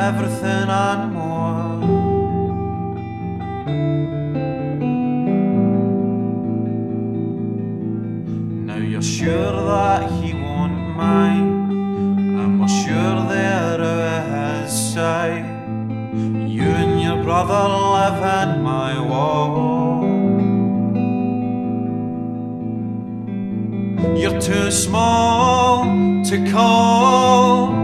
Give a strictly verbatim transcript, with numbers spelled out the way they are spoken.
everything and more. Now you're sure that he won't mind, and we're sure they're out of his sight. You and your brother live in my wall. You're too small to call